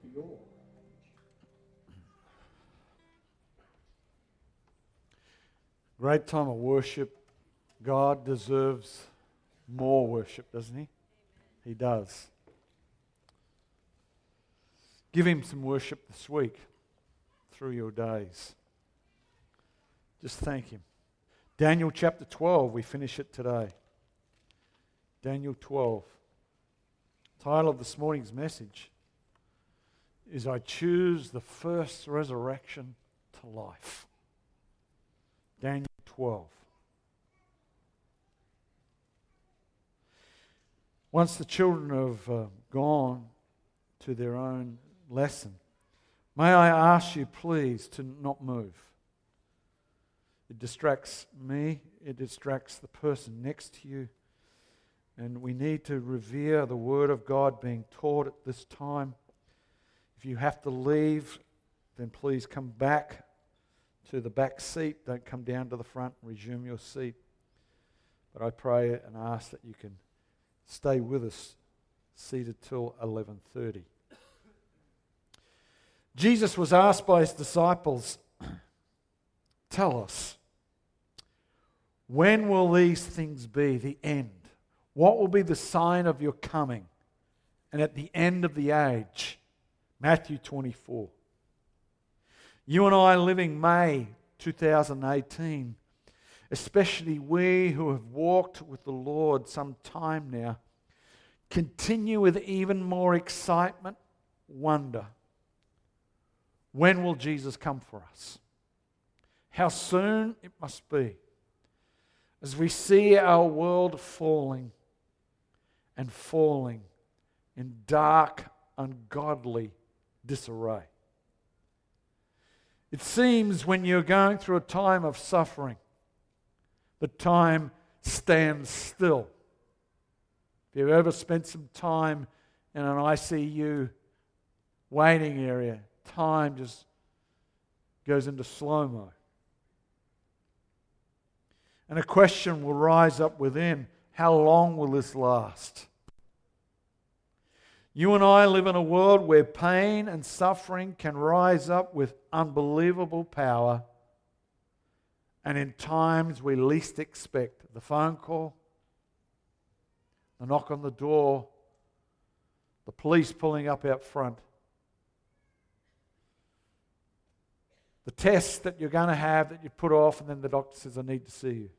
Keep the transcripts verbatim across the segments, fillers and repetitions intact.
your great time of worship. God deserves more worship, doesn't he? He does. Give him some worship this week through your days. Just thank him. Daniel chapter twelve, we finish it today. Daniel twelve. Title of this morning's message is I choose the first resurrection to life. Daniel twelve. Once the children have uh, gone to their own lesson, may I ask you please to not move. It distracts me, it distracts the person next to you, and we need to revere the Word of God being taught at this time. If you have to leave, then please come back to the back seat. Don't come down to the front and resume your seat. But I pray and ask that you can stay with us, seated till eleven thirty. Jesus was asked by his disciples, tell us, when will these things be, the end? What will be the sign of your coming and at the end of the age? Matthew twenty-four. You and I living May two thousand eighteen, especially we who have walked with the Lord some time now, continue with even more excitement, wonder. When will Jesus come for us? How soon it must be. As we see our world falling and falling in dark, ungodly disarray. It seems when you're going through a time of suffering, the time stands still. If you've ever spent some time in an I C U waiting area, time just goes into slow-mo. And a question will rise up within, how long will this last? You and I live in a world where pain and suffering can rise up with unbelievable power, and in times we least expect. The phone call, the knock on the door, the police pulling up out front, the test that you're going to have that you put off, and then the doctor says, I need to see you.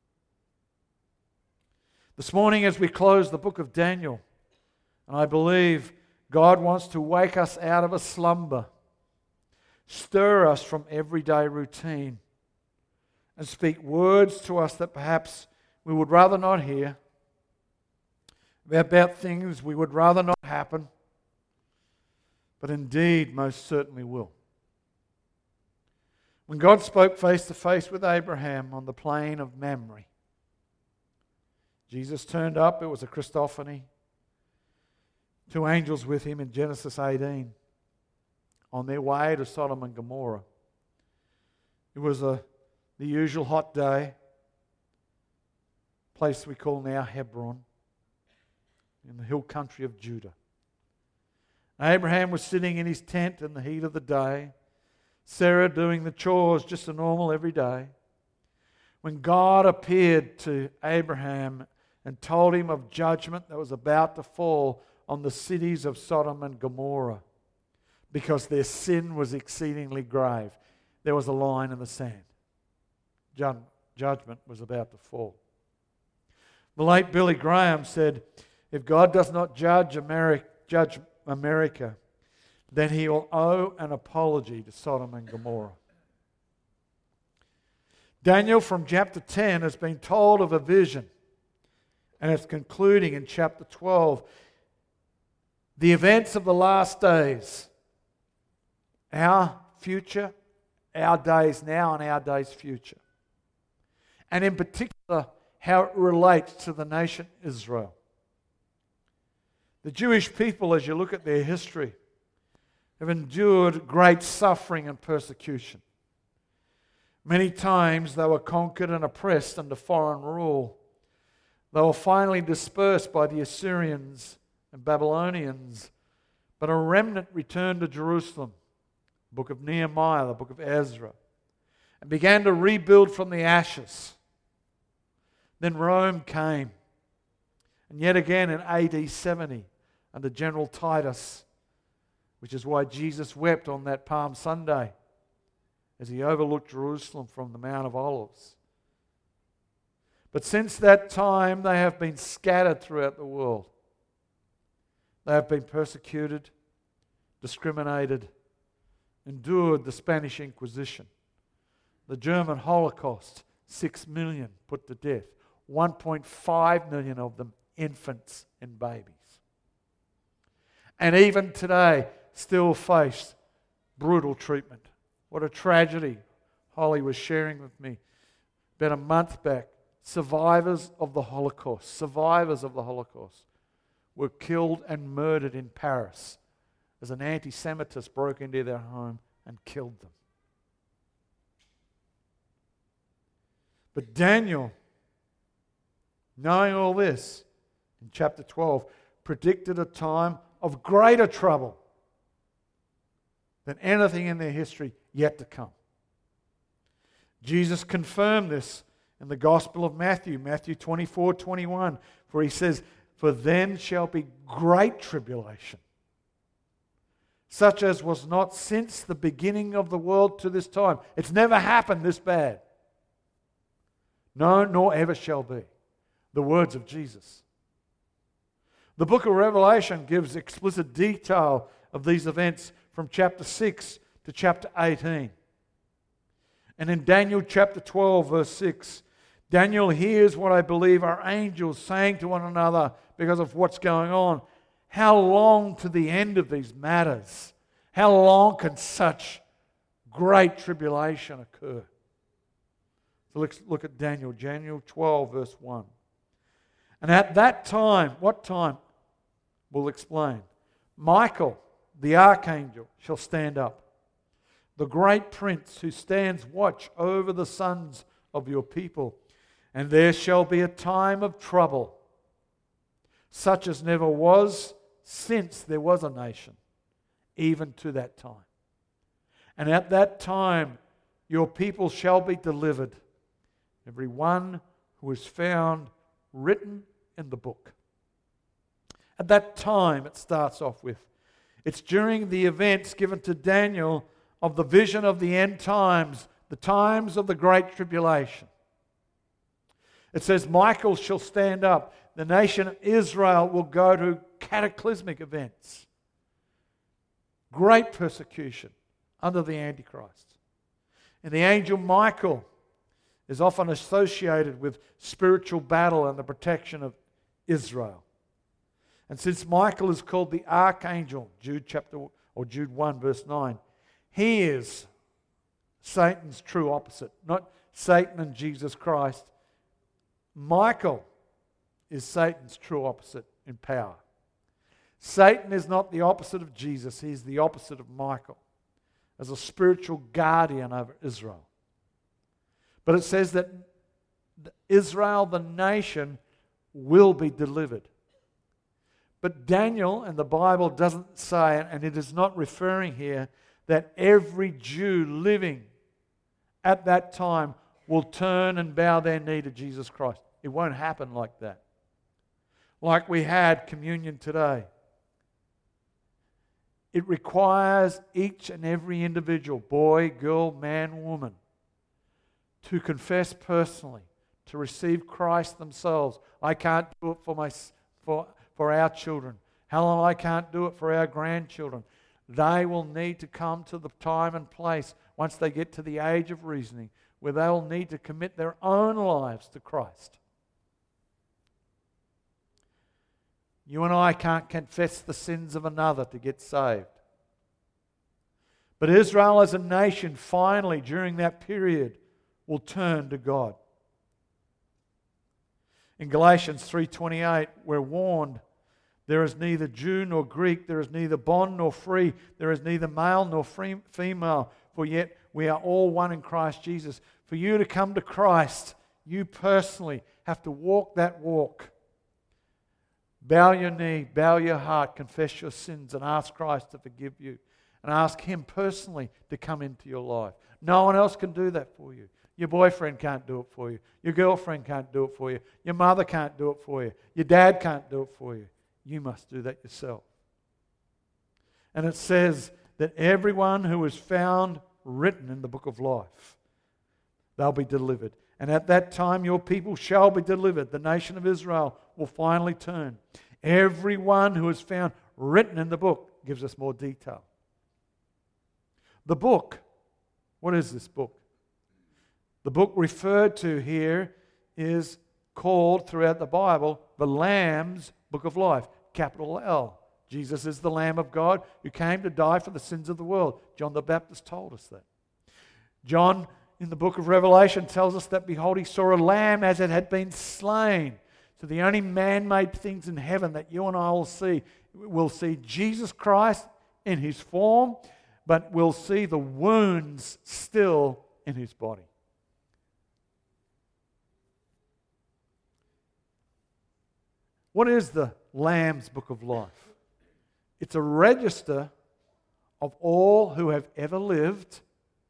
This morning as we close the book of Daniel, and I believe God wants to wake us out of a slumber, stir us from everyday routine, and speak words to us that perhaps we would rather not hear, about things we would rather not happen, but indeed most certainly will. When God spoke face to face with Abraham on the plain of Mamre, Jesus turned up. It was a Christophany. Two angels with him in Genesis eighteen on their way to Sodom and Gomorrah. It was a, the usual hot day, place we call now Hebron, in the hill country of Judah. Abraham was sitting in his tent in the heat of the day, Sarah doing the chores just a normal every day, when God appeared to Abraham and told him of judgment that was about to fall on the cities of Sodom and Gomorrah because their sin was exceedingly grave. There was a line in the sand. Judgment was about to fall. The late Billy Graham said, if God does not judge America, judge America, then he will owe an apology to Sodom and Gomorrah. Daniel from chapter ten has been told of a vision, and it's concluding in chapter twelve. The events of the last days, our future, our days now and our days future. And in particular, how it relates to the nation Israel. The Jewish people, as you look at their history, have endured great suffering and persecution. Many times they were conquered and oppressed under foreign rule. They were finally dispersed by the Assyrians and Babylonians But a remnant returned to Jerusalem, the book of Nehemiah, the book of Ezra, and began to rebuild from the ashes. Then Rome came. And yet again in A D seventy, under General Titus, which is why Jesus wept on that Palm Sunday as he overlooked Jerusalem from the Mount of Olives. But since that time, they have been scattered throughout the world. They have been persecuted, discriminated, endured the Spanish Inquisition, the German Holocaust, six million put to death, one point five million of them infants and babies. And even today, still face brutal treatment. What a tragedy. Holly was sharing with me about a month back. Survivors of the Holocaust, survivors of the Holocaust were killed and murdered in Paris as an anti-Semitist broke into their home and killed them. But Daniel, knowing all this, in chapter twelve, predicted a time of greater trouble than anything in their history yet to come. Jesus confirmed this in the Gospel of Matthew, Matthew twenty-four twenty-one, for he says, "For then shall be great tribulation, such as was not since the beginning of the world to this time." It's never happened this bad. No, nor ever shall be. The words of Jesus. The book of Revelation gives explicit detail of these events from chapter six to chapter eighteen. And in Daniel chapter twelve, verse six, Daniel hears what I believe are angels saying to one another because of what's going on. How long to the end of these matters? How long can such great tribulation occur? So let's look at Daniel, Daniel twelve, verse one. And at that time, what time? We'll explain. Michael, the archangel, shall stand up, the great prince who stands watch over the sons of your people. And there shall be a time of trouble, such as never was since there was a nation, even to that time. And at that time your people shall be delivered, every one who is found written in the book. At that time, it starts off with, it's during the events given to Daniel of the vision of the end times, the times of the great tribulation. It says, Michael shall stand up. The nation of Israel will go to cataclysmic events. Great persecution under the Antichrist. And the angel Michael is often associated with spiritual battle and the protection of Israel. And since Michael is called the archangel, Jude chapter or Jude one verse nine, he is Satan's true opposite, not Satan and Jesus Christ. Michael is Satan's true opposite in power. Satan is not the opposite of Jesus, he's the opposite of Michael as a spiritual guardian over Israel. But it says that Israel, the nation, will be delivered. But Daniel and the Bible doesn't say, and it is not referring here, that every Jew living at that time will turn and bow their knee to Jesus Christ. It won't happen like that. Like we had communion today. It requires each and every individual, boy, girl, man, woman, to confess personally, to receive Christ themselves. I can't do it for my for for our children. Helen, I can't do it for our grandchildren. They will need to come to the time and place once they get to the age of reasoning where they will need to commit their own lives to Christ. You and I can't confess the sins of another to get saved. But Israel as a nation finally during that period will turn to God. In Galatians three twenty-eight, we're warned, there is neither Jew nor Greek, there is neither bond nor free, there is neither male nor free, female, for yet we are all one in Christ Jesus. For you to come to Christ, you personally have to walk that walk, Bow your knee, bow your heart, confess your sins, and ask Christ to forgive you. And ask Him personally to come into your life. No one else can do that for you. Your boyfriend can't do it for you. Your girlfriend can't do it for you. Your mother can't do it for you. Your dad can't do it for you. You must do that yourself. And it says that everyone who is found written in the book of life, they'll be delivered. And at that time your people shall be delivered. The nation of Israel will finally turn. Everyone who is found written in the book gives us more detail. The book, what is this book? The book referred to here is called throughout the Bible the Lamb's Book of Life, capital L. Jesus is the Lamb of God who came to die for the sins of the world. John the Baptist told us that. John, in the book of Revelation, tells us that, behold, he saw a lamb as it had been slain. So the only man-made things in heaven that you and I will see, we'll see Jesus Christ in His form, but we'll see the wounds still in His body. What is the Lamb's Book of Life? It's a register of all who have ever lived,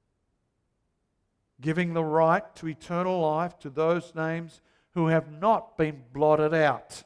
giving the right to eternal life to those names who have not been blotted out.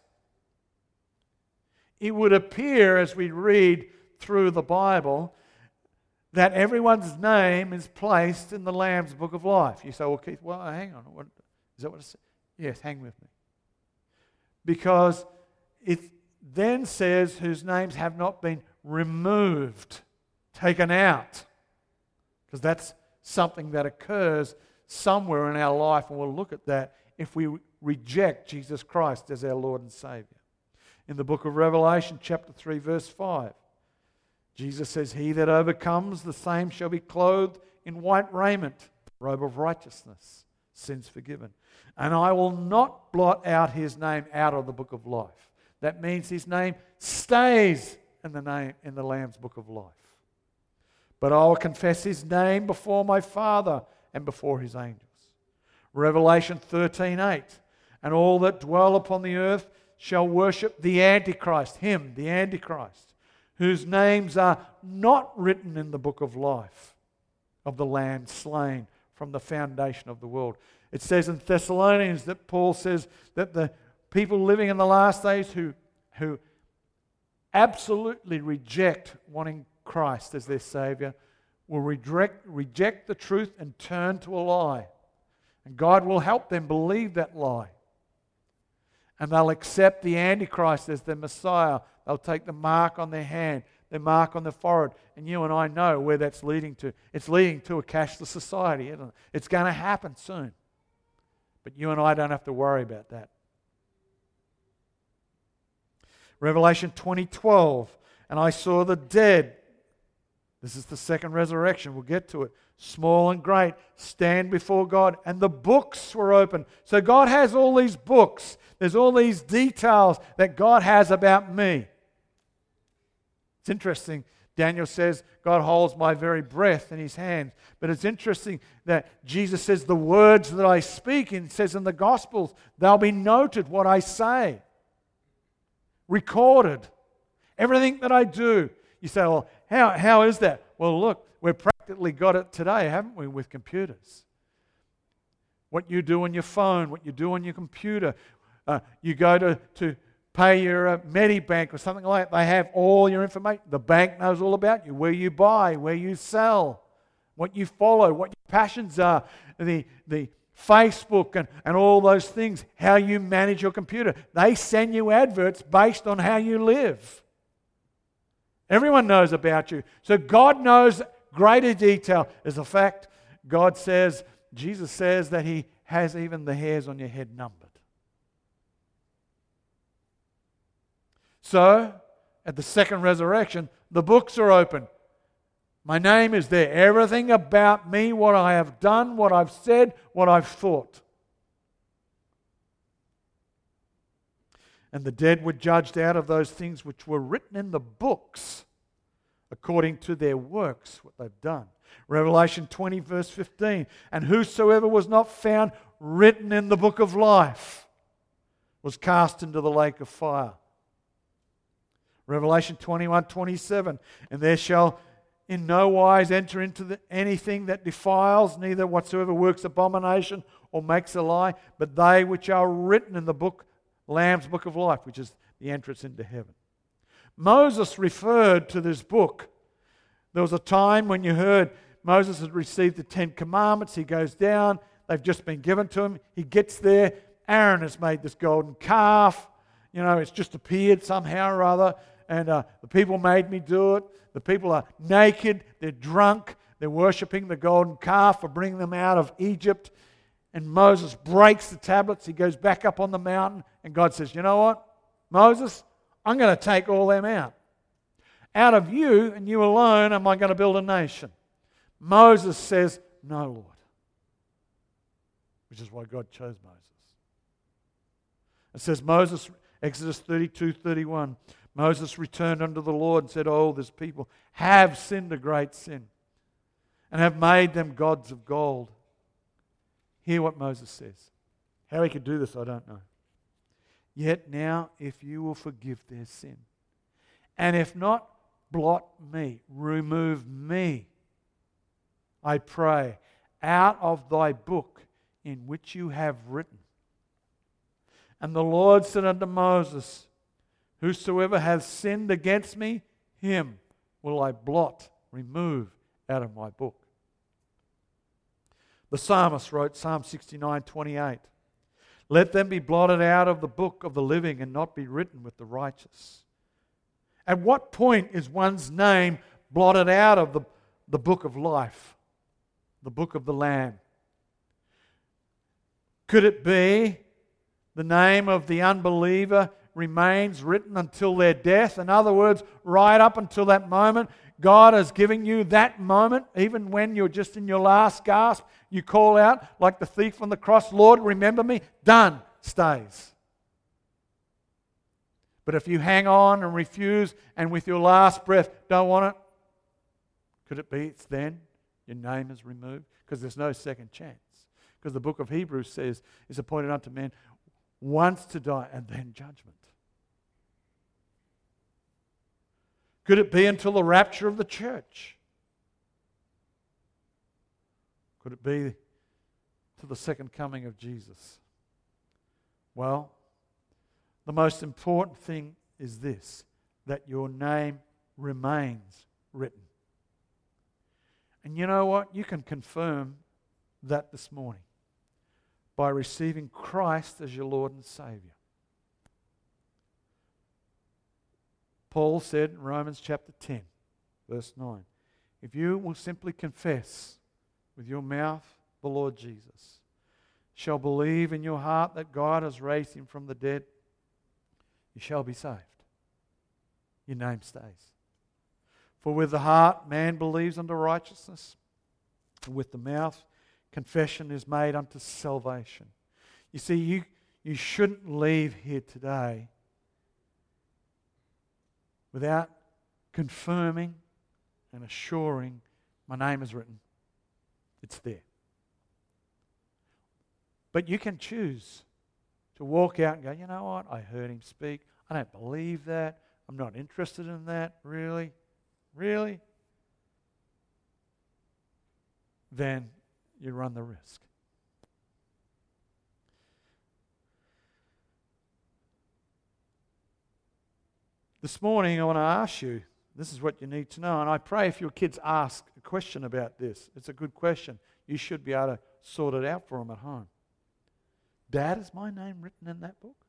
It would appear as we read through the Bible that everyone's name is placed in the Lamb's Book of Life. You say, well, Keith, well, hang on. What, is that what it says? Yes, hang with me. Because it then says whose names have not been removed, taken out. Because that's something that occurs somewhere in our life, and we'll look at that if we reject Jesus Christ as our Lord and Savior. In the book of Revelation, chapter three, verse five, Jesus says, he that overcomes, the same shall be clothed in white raiment, robe of righteousness, sins forgiven. And I will not blot out his name out of the book of life. That means his name stays in the name in the Lamb's Book of Life. But I will confess his name before my Father and before his angels. Revelation thirteen eight. And all that dwell upon the earth shall worship the Antichrist, him, the Antichrist, whose names are not written in the book of life of the Lamb slain from the foundation of the world. It says in Thessalonians that Paul says that the people living in the last days who, who absolutely reject wanting Christ as their Savior will reject, reject the truth and turn to a lie. And God will help them believe that lie. And they'll accept the Antichrist as their Messiah. They'll take the mark on their hand, their mark on their forehead. And you and I know where that's leading to. It's leading to a cashless society, isn't it? It's going to happen soon. But you and I don't have to worry about that. Revelation twenty twelve. And I saw the dead. This is the second resurrection. We'll get to it. Small and great stand before God. And the books were open. So God has all these books. There's all these details that God has about me. It's interesting. Daniel says, God holds my very breath in his hands. But it's interesting that Jesus says, the words that I speak, and says in the Gospels, they'll be noted what I say. Recorded. Everything that I do. You say, well, how, how is that? Well, look, we've practically got it today, haven't we, with computers? What you do on your phone, what you do on your computer. Uh, you go to, to pay your uh, Medibank or something like that. They have all your information. The bank knows all about you, where you buy, where you sell, what you follow, what your passions are, the, the Facebook and, and all those things, how you manage your computer. They send you adverts based on how you live. Everyone knows about you. So God knows greater detail. As a fact, God says, Jesus says that He has even the hairs on your head numbered. So, at the second resurrection, the books are open. My name is there. Everything about me, what I have done, what I've said, what I've thought. And the dead were judged out of those things which were written in the books according to their works, what they've done. Revelation twenty, verse fifteen. And whosoever was not found written in the book of life was cast into the lake of fire. Revelation twenty-one, twenty-seven. And there shall in no wise enter into the, anything that defiles, neither whatsoever works abomination or makes a lie, but they which are written in the book, Lamb's book of life, which is the entrance into heaven. Moses referred to this book. There was a time when you heard Moses had received the Ten Commandments. He goes down. They've just been given to him. He gets there. Aaron has made this golden calf. You know, it's just appeared somehow or other. And uh, the people made me do it. The people are naked. They're drunk. They're worshipping the golden calf for bringing them out of Egypt. And Moses breaks the tablets. He goes back up on the mountain. And God says, you know what, Moses, I'm going to take all them out. Out of you and you alone am I going to build a nation. Moses says, no, Lord. Which is why God chose Moses. It says Moses, Exodus thirty-two, thirty-one, Moses returned unto the Lord and said, oh, this people have sinned a great sin and have made them gods of gold. Hear what Moses says. How he could do this, I don't know. Yet now, if you will forgive their sin, and if not, blot me, remove me, I pray, out of thy book in which you have written. And the Lord said unto Moses, whosoever hath sinned against me, him will I blot, remove out of my book. The psalmist wrote Psalm sixty-nine, twenty-eight. Let them be blotted out of the book of the living and not be written with the righteous. At what point is one's name blotted out of the, the book of life, the book of the Lamb? Could it be the name of the unbeliever remains written until their death? In other words, right up until that moment, God is giving you that moment, even when you're just in your last gasp, you call out like the thief on the cross, Lord, remember me. Done. Stays. But if you hang on and refuse and with your last breath don't want it, could it be it's then your name is removed? Because there's no second chance. Because the book of Hebrews says, is appointed unto men once to die and then judgment. Could it be until the rapture of the church? Could it be to the second coming of Jesus? Well, the most important thing is this, that your name remains written. And you know what? You can confirm that this morning by receiving Christ as your Lord and Savior. Paul said in Romans chapter ten, verse nine, if you will simply confess with your mouth the Lord Jesus, shall believe in your heart that God has raised him from the dead, you shall be saved. Your name stays. For with the heart man believes unto righteousness, and with the mouth confession is made unto salvation. You see, you, you shouldn't leave here today without confirming and assuring my name is written. It's there. But you can choose to walk out and go, you know what, I heard him speak. I don't believe that. I'm not interested in that. Really? Really? Then you run the risk. This morning I want to ask you, this is what you need to know, and I pray if your kids ask a question about this, it's a good question. You should be able to sort it out for them at home. Dad, is my name written in that book?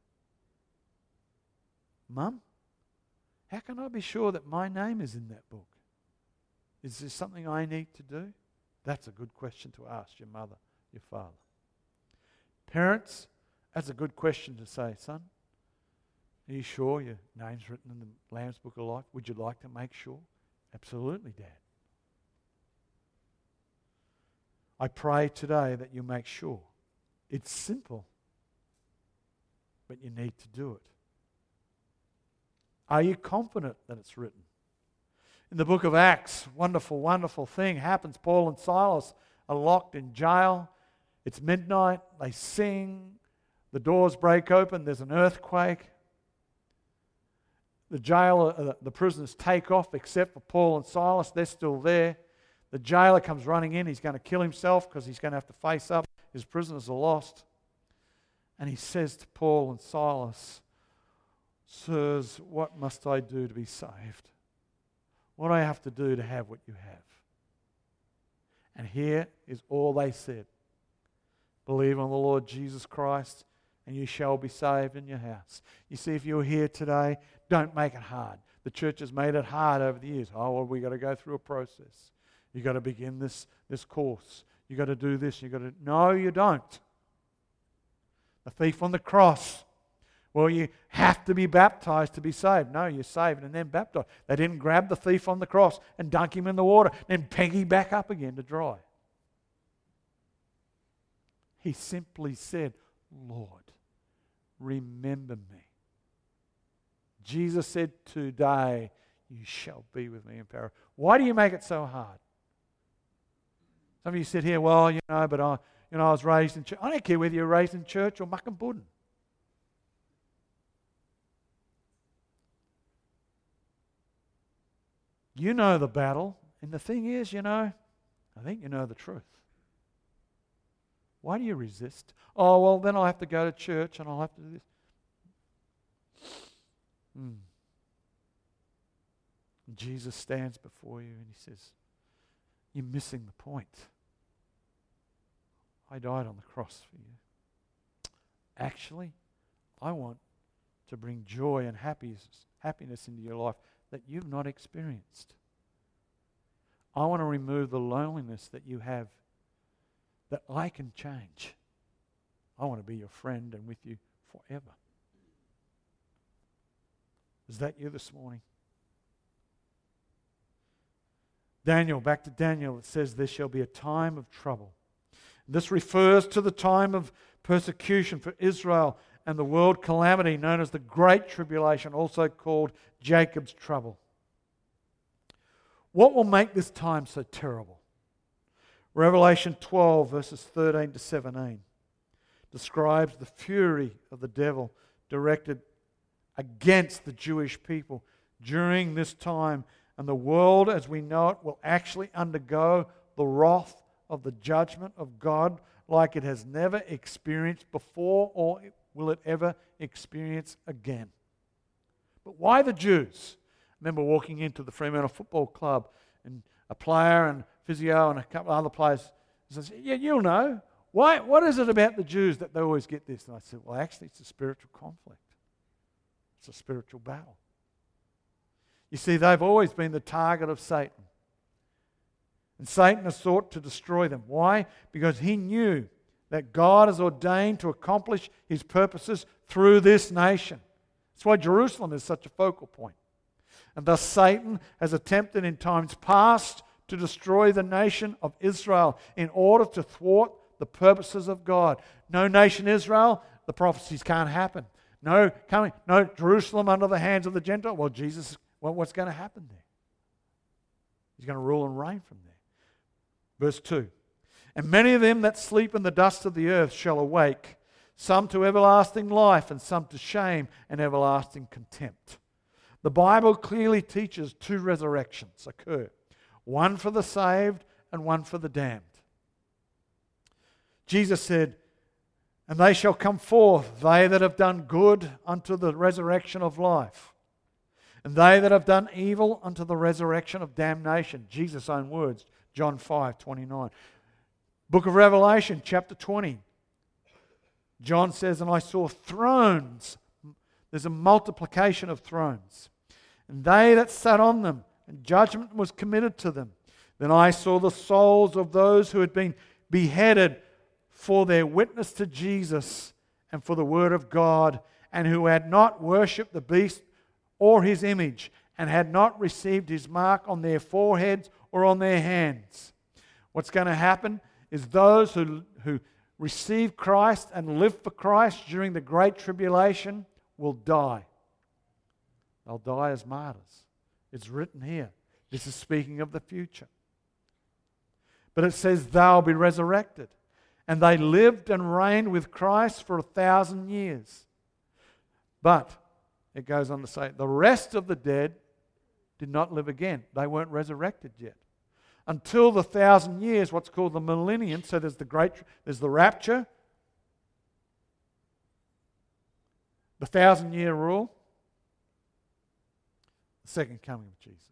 Mum, how can I be sure that my name is in that book? Is there something I need to do? That's a good question to ask your mother, your father. Parents, that's a good question to say, son, are you sure your name's written in the Lamb's Book of Life? Would you like to make sure? Absolutely, Dad. I pray today that you make sure. It's simple, but you need to do it. Are you confident that it's written? In the book of Acts, wonderful, wonderful thing happens. Paul and Silas are locked in jail. It's midnight. They sing. The doors break open. There's an earthquake. the jailer, uh, the prisoners take off except for Paul and Silas. They're still there. The jailer comes running in. He's going to kill himself because he's going to have to face up. His prisoners are lost. And he says to Paul and Silas, "Sirs, what must I do to be saved? What do I have to do to have what you have?" And here is all they said. "Believe on the Lord Jesus Christ, and you shall be saved in your house." You see, if you're here today, don't make it hard. The church has made it hard over the years. Oh, well, we've got to go through a process. You've got to begin this, this course. You've got to do this. You've got to... No, you don't. The thief on the cross. Well, you have to be baptized to be saved. No, you're saved and then baptized. They didn't grab the thief on the cross and dunk him in the water, then peg back up again to dry. He simply said, "Lord, remember me." Jesus said, "Today you shall be with me in paradise." Why do you make it so hard? Some of you sit here, "Well, you know, but I, you know, I was raised in church." I don't care whether you're raised in church or mucking You know the battle, and the thing is, you know, I think you know the truth. Why do you resist? "Oh, well, then I'll have to go to church and I'll have to do this." Hmm. Jesus stands before you and he says, "You're missing the point. I died on the cross for you. Actually, I want to bring joy and happiness, happiness into your life that you've not experienced. I want to remove the loneliness that you have that I can change. I want to be your friend and with you forever." Is that you this morning? Daniel, back to Daniel, it says there shall be a time of trouble. This refers to the time of persecution for Israel and the world calamity known as the Great Tribulation, also called Jacob's trouble. What will make this time so terrible? Revelation twelve, verses thirteen to seventeen, describes the fury of the devil directed against the Jewish people during this time, and the world as we know it will actually undergo the wrath of the judgment of God like it has never experienced before, or will it ever experience again. But why the Jews? I remember walking into the Fremantle Football Club, and a player and physio and a couple of other players said, "Yeah, you'll know. Why? What is it about the Jews that they always get this?" And I said, "Well, actually, it's a spiritual conflict. It's a spiritual battle. You see, they've always been the target of Satan. And Satan has sought to destroy them. Why? Because he knew that God has ordained to accomplish his purposes through this nation. That's why Jerusalem is such a focal point. And thus Satan has attempted in times past to destroy the nation of Israel in order to thwart the purposes of God. No nation Israel, the prophecies can't happen. No coming, no Jerusalem under the hands of the Gentile. Well, Jesus, well, what's going to happen there? He's going to rule and reign from there. Verse two. "And many of them that sleep in the dust of the earth shall awake, some to everlasting life, and some to shame and everlasting contempt." The Bible clearly teaches two resurrections occur, one for the saved and one for the damned. Jesus said, "And they shall come forth, they that have done good unto the resurrection of life, and they that have done evil unto the resurrection of damnation." Jesus' own words, John five twenty-nine. Book of Revelation, chapter twenty. John says, "And I saw thrones." There's a multiplication of thrones. "And they that sat on them, and judgment was committed to them. Then I saw the souls of those who had been beheaded for their witness to Jesus and for the word of God, and who had not worshipped the beast or his image, and had not received his mark on their foreheads or on their hands." What's going to happen is those who, who receive Christ and live for Christ during the Great Tribulation will die. They'll die as martyrs. It's written here. This is speaking of the future. But it says they'll be resurrected. And they lived and reigned with Christ for a thousand years. But it goes on to say, the rest of the dead did not live again. They weren't resurrected yet. Until the thousand years, what's called the millennium. So there's the great, there's the rapture, the thousand year rule, the second coming of Jesus.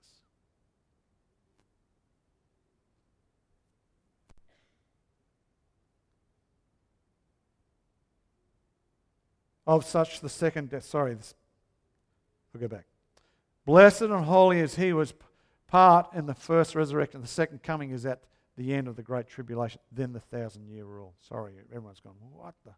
Of such the second death. Sorry, this, we'll go back. Blessed and holy as he was part in the first resurrection. The second coming is at the end of the great tribulation. Then the thousand year rule. Sorry, everyone's gone, what the?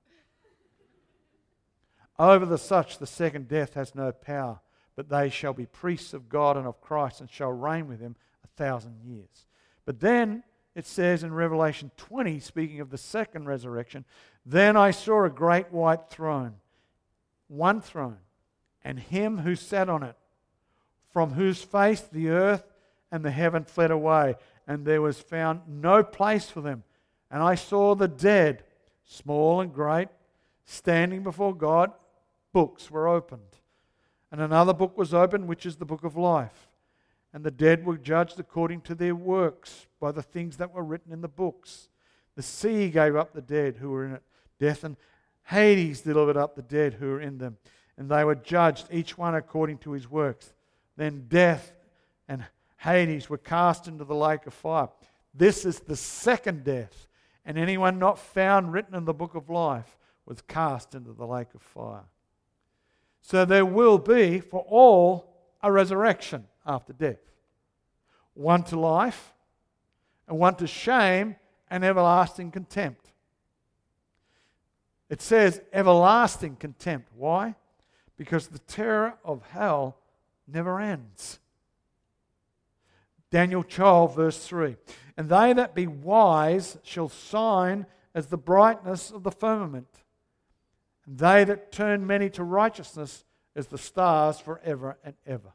Over the such the second death has no power, but they shall be priests of God and of Christ and shall reign with him a thousand years. But then it says in Revelation twenty, speaking of the second resurrection, then I saw a great white throne, one throne, and him who sat on it, from whose face the earth and the heaven fled away, and there was found no place for them. And I saw the dead, small and great, standing before God. Books were opened. And another book was opened, which is the book of life. And the dead were judged according to their works by the things that were written in the books. The sea gave up the dead who were in it. Death and Hades delivered up the dead who were in them. And they were judged, each one according to his works. Then death and Hades were cast into the lake of fire. This is the second death. And anyone not found written in the book of life was cast into the lake of fire. So there will be, for all, a resurrection after death. One to life, and one to shame and everlasting contempt. It says everlasting contempt. Why? Because the terror of hell never ends. Daniel twelve, verse three. And they that be wise shall shine as the brightness of the firmament, and they that turn many to righteousness as the stars forever and ever.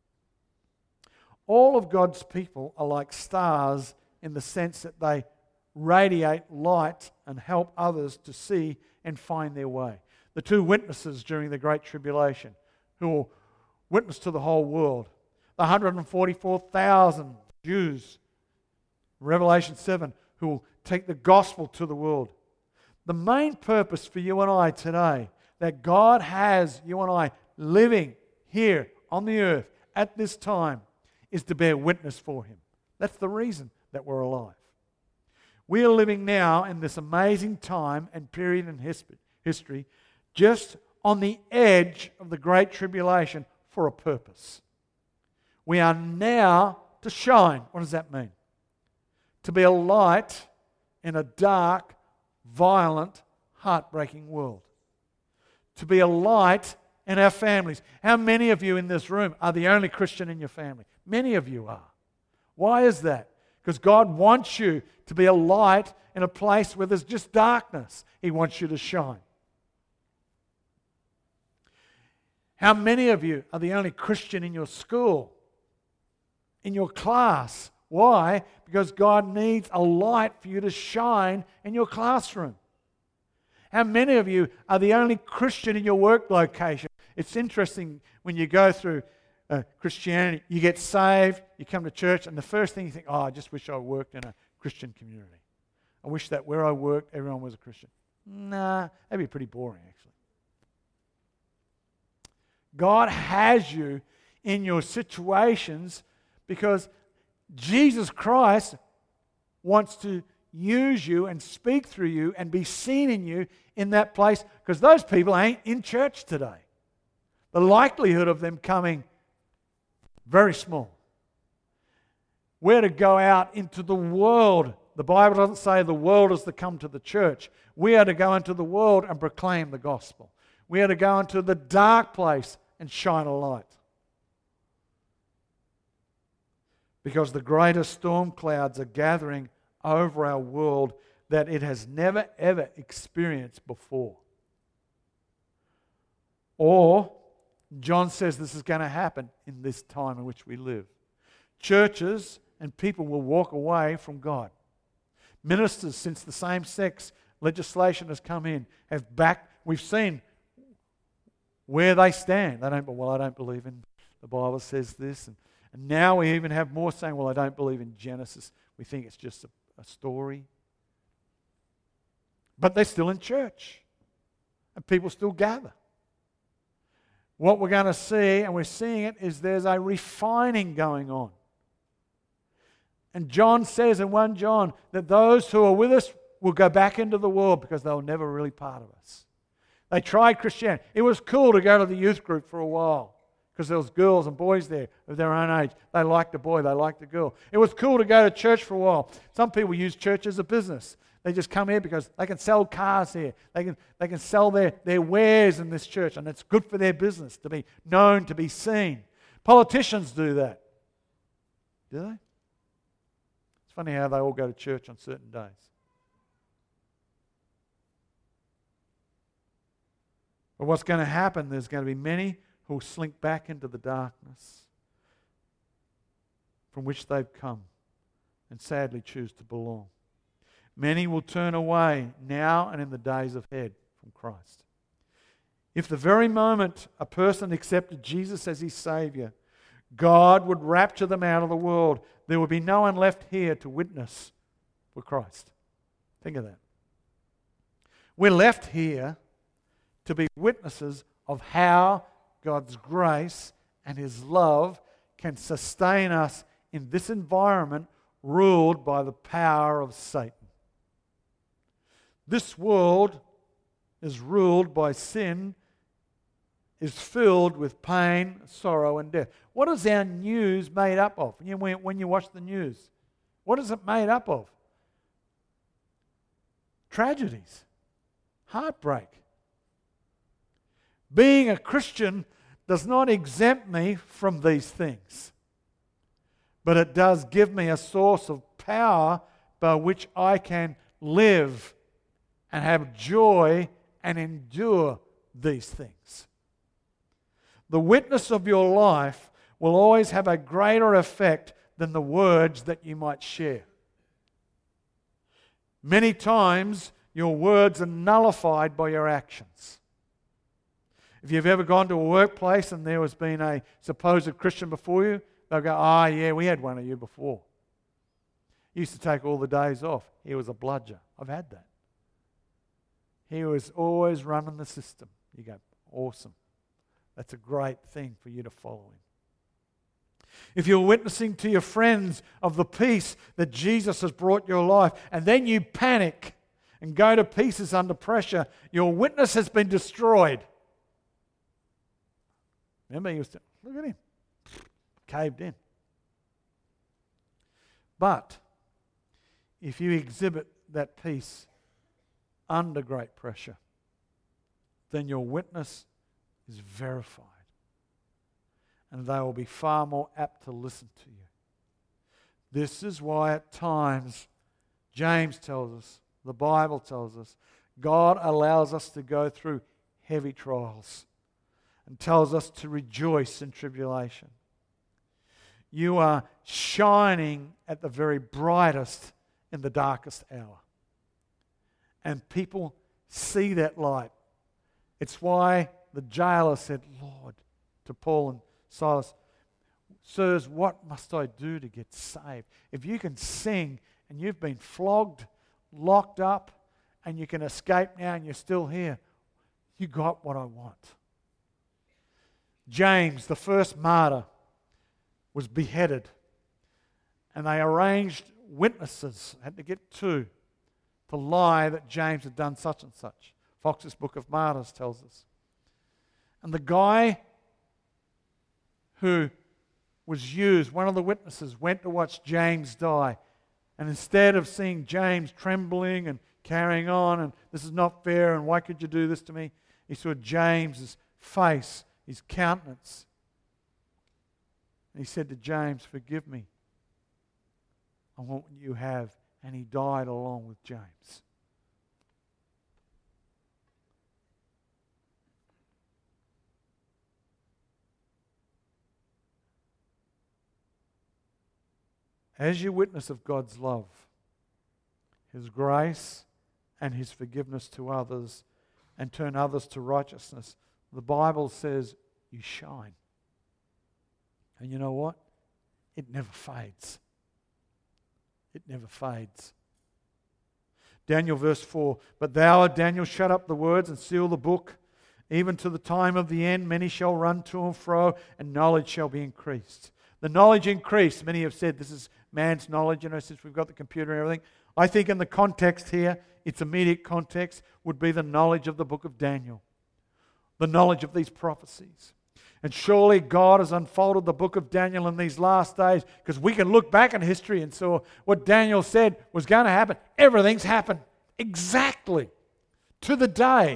All of God's people are like stars in the sense that they radiate light and help others to see and find their way. The two witnesses during the Great Tribulation who will witness to the whole world. The one hundred forty-four thousand Jews, Revelation seven, who will take the gospel to the world. The main purpose for you and I today, that God has you and I living here on the earth at this time, is to bear witness for Him. That's the reason that we're alive. We are living now in this amazing time and period in history, just on the edge of the Great Tribulation for a purpose. We are now to shine. What does that mean? To be a light in a dark, violent, heartbreaking world. To be a light in our families. How many of you in this room are the only Christian in your family? Many of you are. Why is that? Because God wants you to be a light in a place where there's just darkness. He wants you to shine. How many of you are the only Christian in your school, in your class? Why? Because God needs a light for you to shine in your classroom. How many of you are the only Christian in your work location? It's interesting when you go through uh, Christianity, you get saved, you come to church, and the first thing you think, oh, I just wish I worked in a Christian community. I wish that where I worked, everyone was a Christian. Nah, that'd be pretty boring, actually. God has you in your situations because Jesus Christ wants to use you and speak through you and be seen in you in that place, because those people ain't in church today. The likelihood of them coming, very small. We're to go out into the world. The Bible doesn't say the world is to come to the church. We are to go into the world and proclaim the gospel. We are to go into the dark place and shine a light. Because the greatest storm clouds are gathering over our world that it has never ever experienced before. Or, John says this is going to happen in this time in which we live. Churches and people will walk away from God. Ministers, since the same-sex legislation has come in, have backed. We've seen where they stand. They don't, well, I don't believe in the Bible says this. And, and now we even have more saying, well, I don't believe in Genesis. We think it's just a, a story. But they're still in church. And people still gather. What we're going to see, and we're seeing it, is there's a refining going on. And John says in First John that those who are with us will go back into the world because they were never really part of us. They tried Christianity. It was cool to go to the youth group for a while because there was girls and boys there of their own age. They liked the boy, they liked the girl. It was cool to go to church for a while. Some people use church as a business. They just come here because they can sell cars here. They can, they can sell their, their wares in this church, and it's good for their business to be known, to be seen. Politicians do that. Do they? It's funny how they all go to church on certain days. But what's going to happen, there's going to be many who will slink back into the darkness from which they've come and sadly choose to belong. Many will turn away now and in the days ahead from Christ. If the very moment a person accepted Jesus as his Saviour, God would rapture them out of the world, there would be no one left here to witness for Christ. Think of that. We're left here to be witnesses of how God's grace and His love can sustain us in this environment ruled by the power of Satan. This world is ruled by sin, is filled with pain, sorrow, and death. What is our news made up of? You know, when you watch the news, what is it made up of? Tragedies, heartbreak. Being a Christian does not exempt me from these things, but it does give me a source of power by which I can live and have joy and endure these things. The witness of your life will always have a greater effect than the words that you might share. Many times, your words are nullified by your actions. If you've ever gone to a workplace and there has been a supposed Christian before you, they'll go, ah, oh, yeah, we had one of you before. He used to take all the days off. He was a bludger. I've had that. He was always running the system. You go, awesome. That's a great thing for you to follow him. If you're witnessing to your friends of the peace that Jesus has brought your life, and then you panic and go to pieces under pressure, your witness has been destroyed. Remember, he was, look at him, caved in. But if you exhibit that peace under great pressure, then your witness is verified. And they will be far more apt to listen to you. This is why at times, James tells us, the Bible tells us, God allows us to go through heavy trials and tells us to rejoice in tribulation. You are shining at the very brightest in the darkest hour. And people see that light. It's why the jailer said, Lord, to Paul and Silas, sirs, what must I do to get saved? If you can sing and you've been flogged, locked up, and you can escape now and you're still here, you got what I want. James, the first martyr, was beheaded. And they arranged witnesses, had to get two, to lie that James had done such and such. Fox's Book of Martyrs tells us. And the guy who was used, one of the witnesses, went to watch James die. And instead of seeing James trembling and carrying on, and this is not fair, and why could you do this to me? He saw James's face, his countenance. And he said to James, forgive me. I want what you have. And he died along with James. As you witness of God's love, His grace and His forgiveness to others, and turn others to righteousness, the Bible says you shine. And you know what? It never fades. It never fades. Daniel verse four, but thou, O Daniel, shut up the words and seal the book. Even to the time of the end, many shall run to and fro, and knowledge shall be increased. The knowledge increased. Many have said this is man's knowledge, you know, since we've got the computer and everything. I think in the context here, its immediate context would be the knowledge of the book of Daniel, the knowledge of these prophecies. And surely God has unfolded the book of Daniel in these last days, because we can look back in history and saw what Daniel said was going to happen. Everything's happened exactly to the day.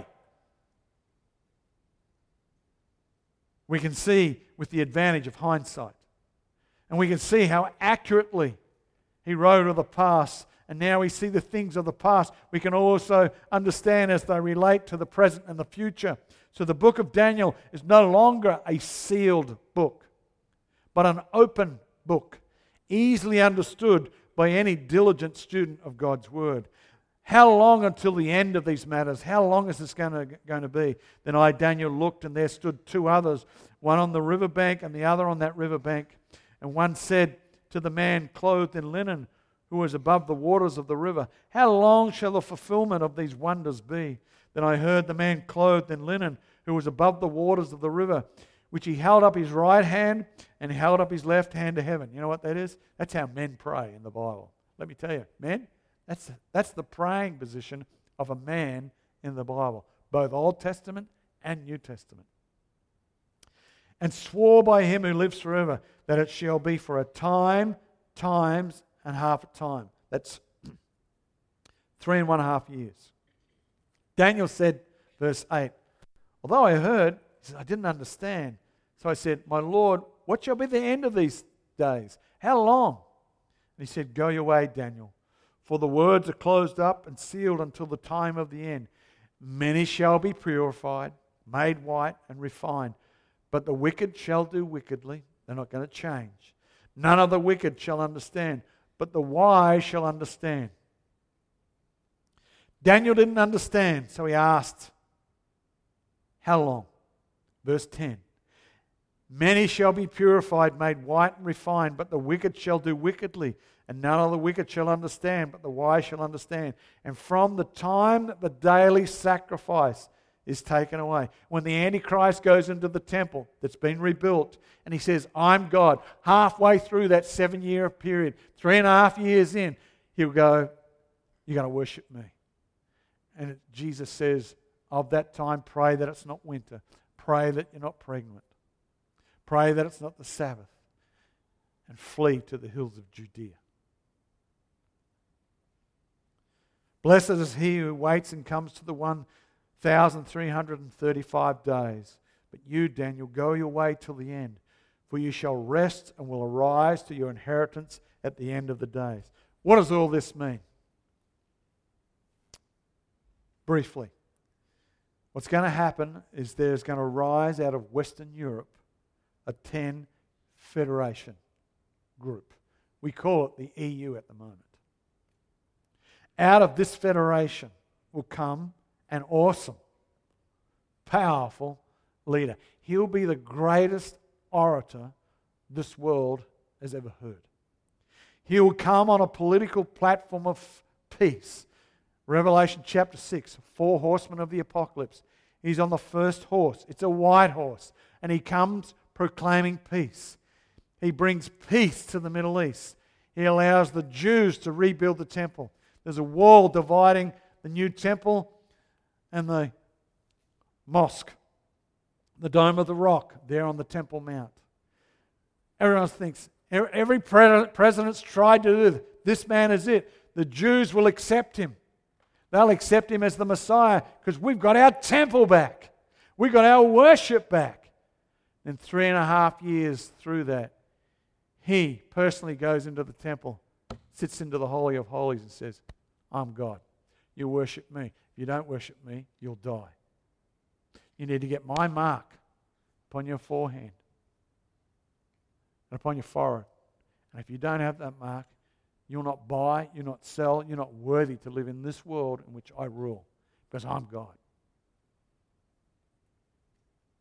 We can see with the advantage of hindsight. And we can see how accurately he wrote of the past. And now we see the things of the past. We can also understand as they relate to the present and the future. So the book of Daniel is no longer a sealed book, but an open book, easily understood by any diligent student of God's Word. How long until the end of these matters? How long is this going to, going to be? Then I, Daniel, looked, and there stood two others, one on the riverbank and the other on that riverbank. And one said to the man clothed in linen, who was above the waters of the river, how long shall the fulfillment of these wonders be? Then I heard the man clothed in linen, who was above the waters of the river, which he held up his right hand and held up his left hand to heaven. You know what that is? That's how men pray in the Bible. Let me tell you, men, that's, that's the praying position of a man in the Bible, both Old Testament and New Testament. And swore by him who lives forever that it shall be for a time, times, and half a time. That's three and one half years. Daniel said, verse eight, although I heard, he said, I didn't understand. So I said, my Lord, what shall be the end of these days? How long? And he said, go your way, Daniel, for the words are closed up and sealed until the time of the end. Many shall be purified, made white, and refined. But the wicked shall do wickedly. They're not going to change. None of the wicked shall understand, but the wise shall understand. Daniel didn't understand, so he asked, how long? Verse ten. Many shall be purified, made white and refined, but the wicked shall do wickedly. And none of the wicked shall understand, but the wise shall understand. And from the time that the daily sacrifice is taken away, when the Antichrist goes into the temple that's been rebuilt, and he says, I'm God, halfway through that seven-year period, three and a half years in, he'll go, you're going to worship me. And Jesus says, of that time, pray that it's not winter. Pray that you're not pregnant. Pray that it's not the Sabbath. And flee to the hills of Judea. Blessed is he who waits and comes to the one thousand three hundred thirty-five days. But you, Daniel, go your way till the end, for you shall rest and will arise to your inheritance at the end of the days. What does all this mean? Briefly, what's going to happen is there's going to rise out of Western Europe a ten federation group. We call it the E U at the moment. Out of this federation will come an awesome, powerful leader. He'll be the greatest orator this world has ever heard. He will come on a political platform of peace. Revelation chapter six, four horsemen of the apocalypse. He's on the first horse. It's a white horse. And he comes proclaiming peace. He brings peace to the Middle East. He allows the Jews to rebuild the temple. There's a wall dividing the new temple and the mosque, the Dome of the Rock, there on the Temple Mount. Everyone thinks, every president's tried to do this. This man is it. The Jews will accept him. They'll accept him as the Messiah because we've got our temple back. We've got our worship back. And three and a half years through that, he personally goes into the temple, sits into the Holy of Holies and says, I'm God. You worship me. If you don't worship me, you'll die. You need to get my mark upon your forehand and upon your forehead. And if you don't have that mark, you'll not buy, you'll not sell, you're not worthy to live in this world in which I rule because I'm God.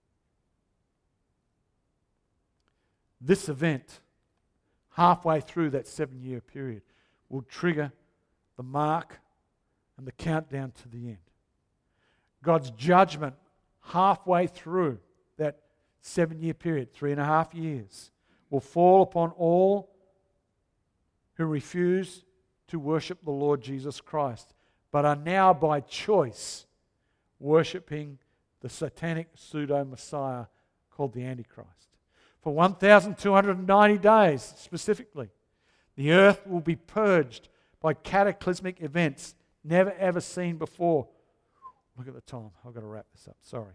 This event, halfway through that seven-year period, will trigger the mark and the countdown to the end. God's judgment halfway through that seven-year period, three and a half years, will fall upon all who refuse to worship the Lord Jesus Christ, but are now by choice worshipping the satanic pseudo-Messiah called the Antichrist. For one thousand two hundred ninety days specifically, the earth will be purged by cataclysmic events never ever seen before. Look at the time. I've got to wrap this up. Sorry.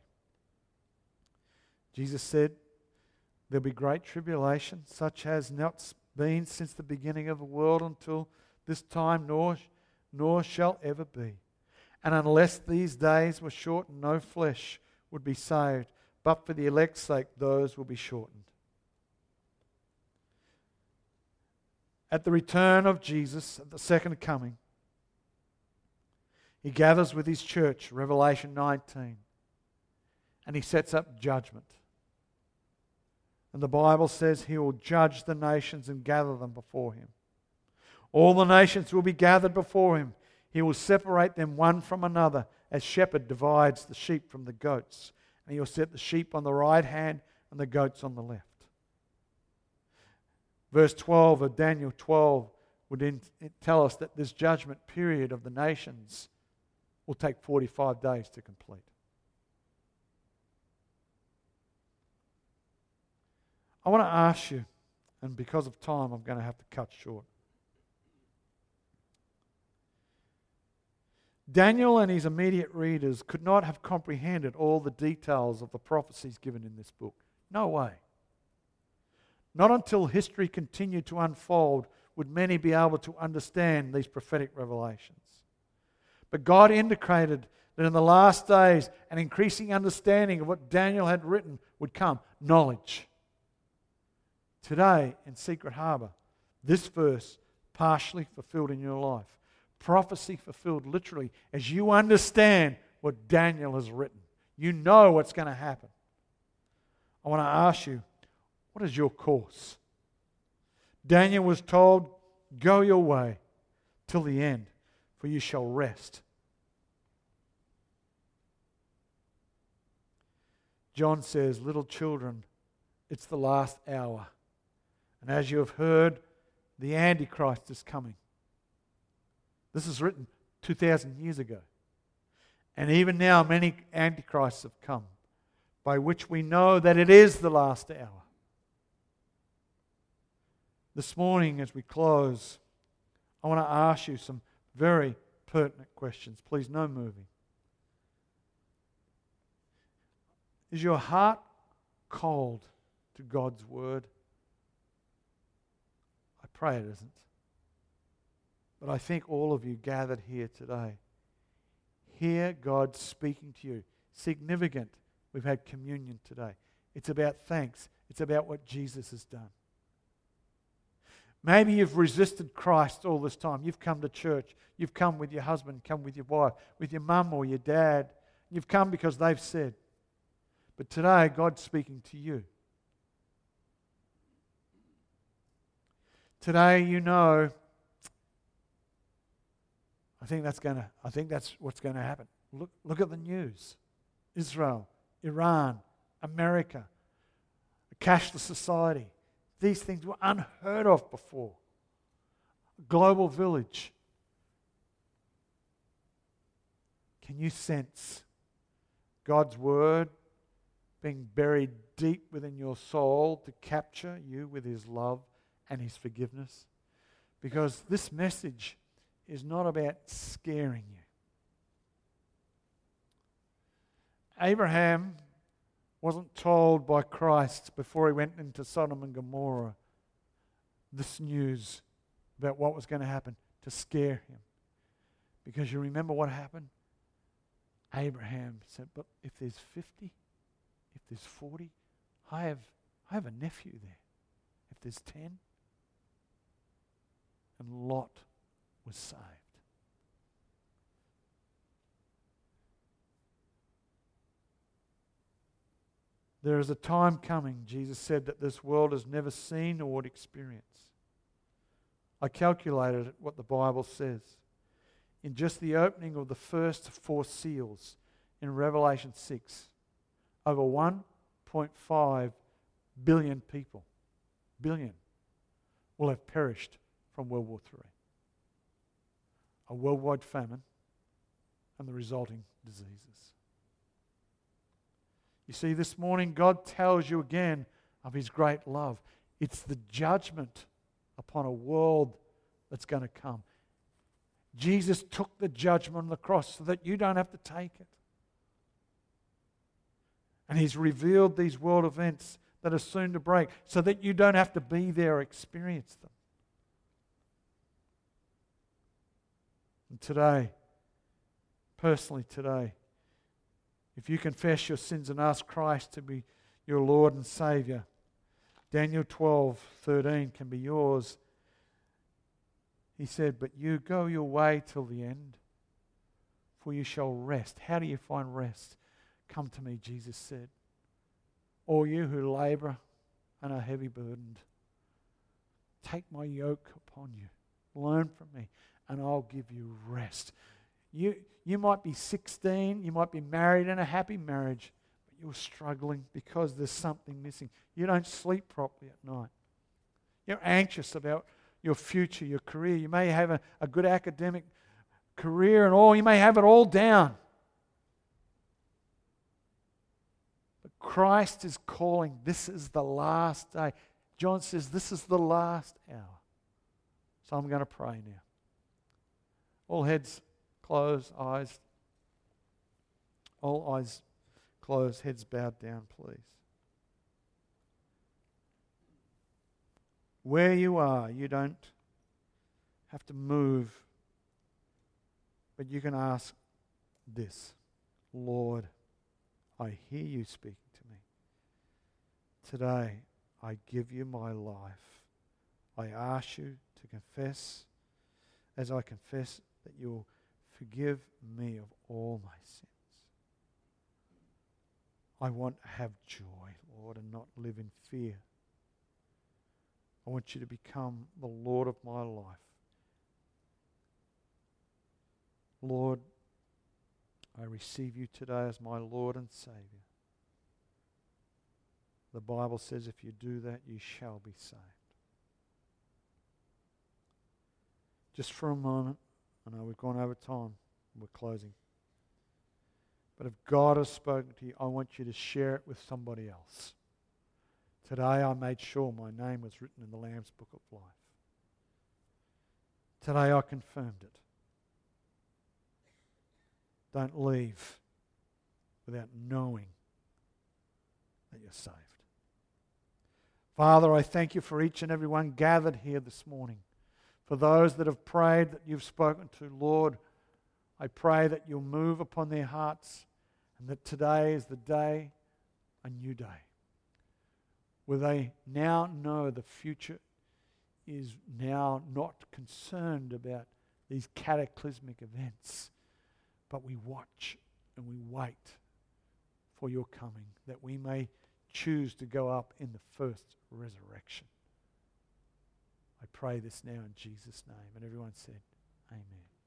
Jesus said, there'll be great tribulation, such as not been since the beginning of the world until this time, nor, nor shall ever be. And unless these days were shortened, no flesh would be saved. But for the elect's sake, those will be shortened. At the return of Jesus, at the second coming, He gathers with His church, Revelation nineteen, and He sets up judgment. And the Bible says He will judge the nations and gather them before Him. All the nations will be gathered before Him. He will separate them one from another, as shepherd divides the sheep from the goats. And He will set the sheep on the right hand and the goats on the left. Verse twelve of Daniel twelve would in, tell us that this judgment period of the nations will take forty-five days to complete. I want to ask you, and because of time I'm going to have to cut short. Daniel and his immediate readers could not have comprehended all the details of the prophecies given in this book. No way. Not until history continued to unfold would many be able to understand these prophetic revelations. But God indicated that in the last days an increasing understanding of what Daniel had written would come. Knowledge. Today in Secret Harbour, this verse partially fulfilled in your life. Prophecy fulfilled literally as you understand what Daniel has written. You know what's going to happen. I want to ask you, what is your course? Daniel was told, go your way till the end, for you shall rest. John says, little children, it's the last hour. And as you have heard, the Antichrist is coming. This is written two thousand years ago. And even now many Antichrists have come, by which we know that it is the last hour. This morning as we close, I want to ask you some very pertinent questions. Please, no moving. Is your heart cold to God's word? I pray it isn't. But I think all of you gathered here today hear God speaking to you. Significant. We've had communion today. It's about thanks. It's about what Jesus has done. Maybe you've resisted Christ all this time. You've come to church. You've come with your husband, come with your wife, with your mum or your dad. You've come because they've said. But today, God's speaking to you. Today, you know, I think that's going to. I think that's what's going to happen. Look, look at the news. Israel, Iran, America, a cashless society. These things were unheard of before. A global village. Can you sense God's word being buried deep within your soul to capture you with His love and His forgiveness? Because this message is not about scaring you. Abraham wasn't told by Christ before he went into Sodom and Gomorrah this news about what was going to happen to scare him. Because you remember what happened? Abraham said, but if there's fifty, if there's forty, I have, I have a nephew there. If there's ten, and Lot was saved. There is a time coming, Jesus said, that this world has never seen or would experience. I calculated what the Bible says. In just the opening of the first four seals in Revelation six, over one point five billion people, billion, will have perished from World War Three. A worldwide famine and the resulting diseases. You see, this morning God tells you again of His great love. It's the judgment upon a world that's going to come. Jesus took the judgment on the cross so that you don't have to take it. And He's revealed these world events that are soon to break so that you don't have to be there or experience them. And today, personally today, if you confess your sins and ask Christ to be your Lord and Savior, Daniel twelve thirteen can be yours. He said, but you go your way till the end, for you shall rest. How do you find rest? Come to me, Jesus said. All you who labor and are heavy burdened, take my yoke upon you. Learn from me, and I'll give you rest. You, you might be sixteen, you might be married in a happy marriage, but you're struggling because there's something missing. You don't sleep properly at night. You're anxious about your future, your career. You may have a, a good academic career and all. You may have it all down. But Christ is calling. This is the last day. John says this is the last hour. So I'm going to pray now. All heads closed, eyes. All eyes closed, heads bowed down, please. Where you are, you don't have to move, but you can ask this: Lord, I hear you speaking to me. Today, I give you my life. I ask you to confess, as I confess, that you'll forgive me of all my sins. I want to have joy, Lord, and not live in fear. I want you to become the Lord of my life. Lord, I receive you today as my Lord and Savior. The Bible says if you do that, you shall be saved. Just for a moment, I know we've gone over time, we're closing. But if God has spoken to you, I want you to share it with somebody else. Today I made sure my name was written in the Lamb's Book of Life. Today I confirmed it. Don't leave without knowing that you're saved. Father, I thank you for each and every one gathered here this morning. For those that have prayed that you've spoken to, Lord, I pray that you'll move upon their hearts and that today is the day, a new day, where they now know the future is now not concerned about these cataclysmic events, but we watch and we wait for your coming, that we may choose to go up in the first resurrection. I pray this now in Jesus' name. And everyone said, amen.